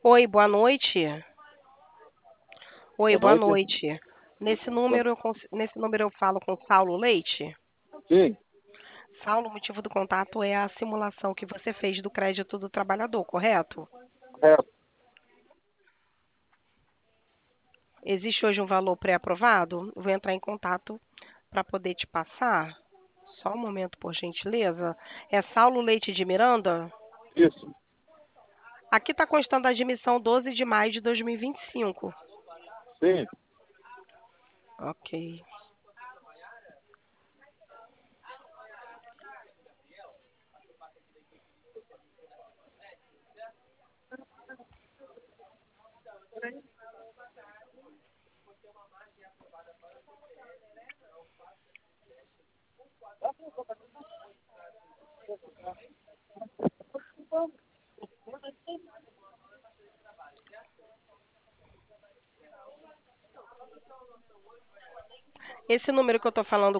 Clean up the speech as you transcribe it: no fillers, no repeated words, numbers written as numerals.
Oi, boa noite. Oi, Boa boa noite. noite. Nesse número eu falo com Saulo Leite. Sim, Saulo, o motivo do contato é a simulação que você fez do crédito do trabalhador, correto? correto. Existe hoje um valor pré-aprovado? Eu vou entrar em contato para poder te passar. Só um momento, por gentileza. É Saulo Leite de Miranda? Isso. Aqui está constando a admissão 12 de maio de 2025. Sim. Ok. Esse número que eu estou falando